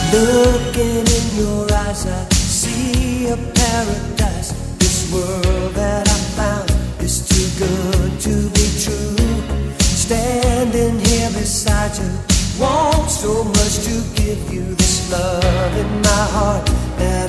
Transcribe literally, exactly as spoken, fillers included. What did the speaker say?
Looking in your eyes, I see a paradise. This world that I found is too good to be true. Standing here beside you, want so much to give you this love in my heart that